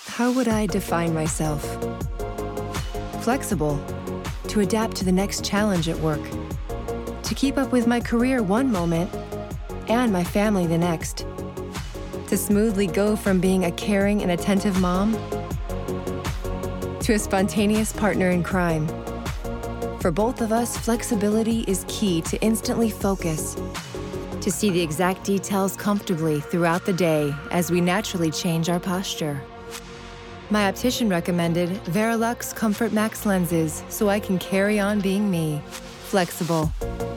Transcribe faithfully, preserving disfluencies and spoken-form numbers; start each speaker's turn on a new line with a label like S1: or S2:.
S1: How would I define myself? Flexible, to adapt to the next challenge at work, to keep up with my career one moment and my family the next, to smoothly go from being a caring and attentive mom to a spontaneous partner in crime. For both of us, flexibility is key to instantly focus, to see the exact details comfortably throughout the day as we naturally change our posture. My optician recommended Verilux Comfort Max lenses so I can carry on being me, flexible.